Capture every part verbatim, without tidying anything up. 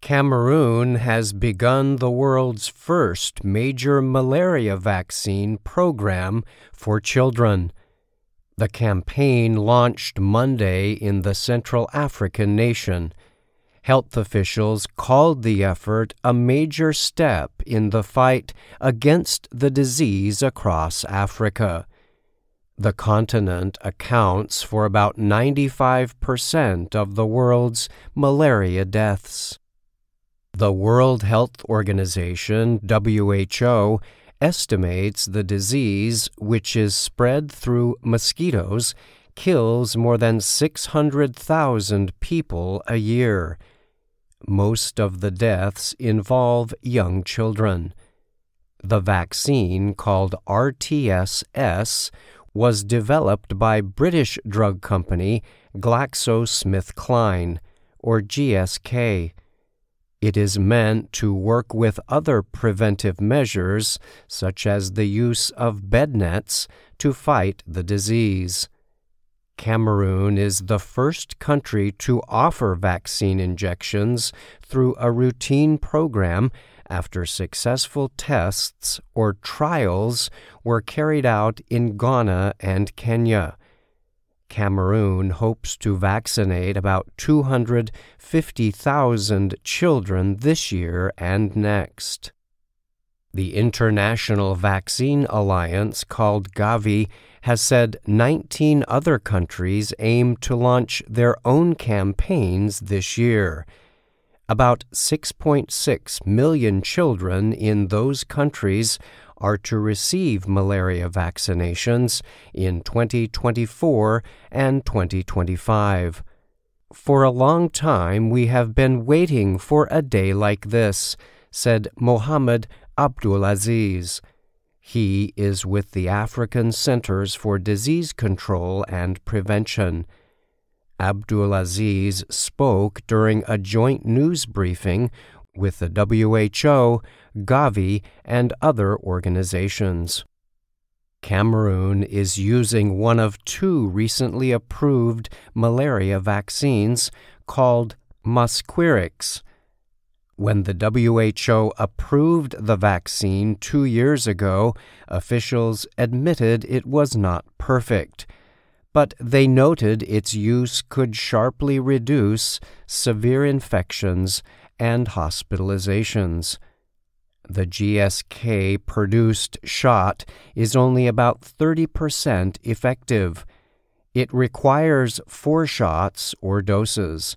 Cameroon has begun the world's first major malaria vaccine program for children. The campaign launched Monday in the Central African nation. Health officials called the effort a major step in the fight against the disease across Africa. The continent accounts for about ninety-five percent of the world's malaria deaths. The World Health Organization, W H O, estimates the disease, which is spread through mosquitoes, kills more than six hundred thousand people a year. Most of the deaths involve young children. The vaccine, called R T S S, was developed by British drug company GlaxoSmithKline, or G S K. It is meant to work with other preventive measures, such as the use of bed nets, to fight the disease. Cameroon is the first country to offer vaccine injections through a routine program after successful tests or trials were carried out in Ghana and Kenya. Cameroon hopes to vaccinate about two hundred fifty thousand children this year and next. The International Vaccine Alliance, called Gavi, has said nineteen other countries aim to launch their own campaigns this year. About six point six million children in those countries are to receive malaria vaccinations in twenty twenty-four and twenty twenty-five. For a long time we have been waiting for a day like this, said Mohamed Abdulaziz. He is with the African Centers for Disease Control and Prevention. Abdulaziz spoke during a joint news briefing with the W H O, Gavi, and other organizations. Cameroon is using one of two recently approved malaria vaccines called Mosquirix. When the W H O approved the vaccine two years ago, officials admitted it was not perfect, but they noted its use could sharply reduce severe infections and hospitalizations. The G S K-produced shot is only about thirty percent effective. It requires four shots or doses.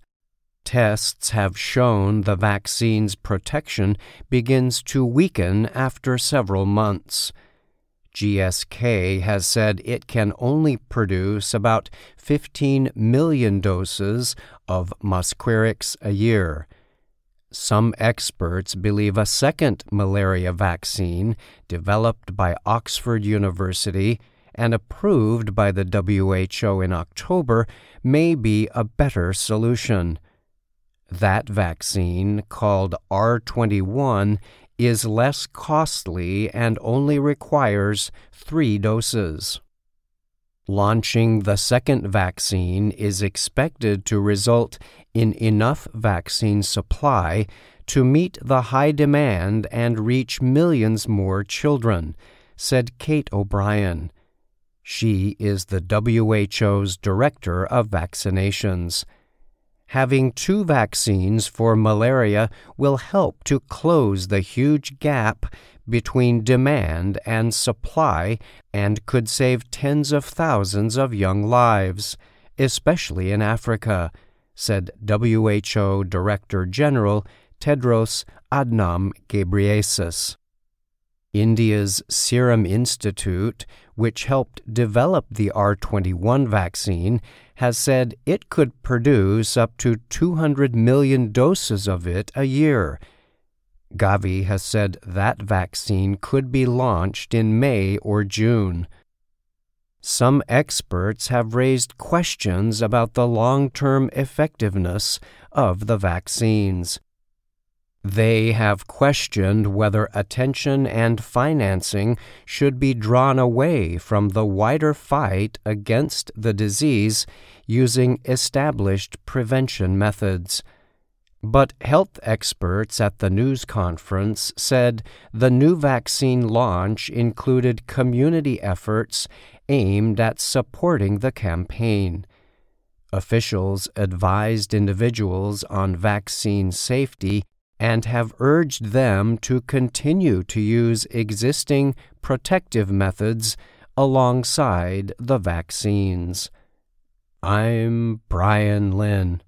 Tests have shown the vaccine's protection begins to weaken after several months. G S K has said it can only produce about fifteen million doses of Mosquirix a year. Some experts believe a second malaria vaccine, developed by Oxford University and approved by the W H O in October, may be a better solution. That vaccine, called R twenty-one, is less costly and only requires three doses. Launching the second vaccine is expected to result in enough vaccine supply to meet the high demand and reach millions more children, said Kate O'Brien. She is the W H O's Director of Vaccinations. Having two vaccines for malaria will help to close the huge gap between demand and supply and could save tens of thousands of young lives, especially in Africa, said W H O Director General Tedros Adhanom Ghebreyesus. India's Serum Institute, which helped develop the R twenty-one vaccine, has said it could produce up to two hundred million doses of it a year. Gavi has said that vaccine could be launched in May or June. Some experts have raised questions about the long-term effectiveness of the vaccines. They have questioned whether attention and financing should be drawn away from the wider fight against the disease using established prevention methods. But health experts at the news conference said the new vaccine launch included community efforts aimed at supporting the campaign. Officials advised individuals on vaccine safety and have urged them to continue to use existing protective methods alongside the vaccines. I'm Brian Lynn.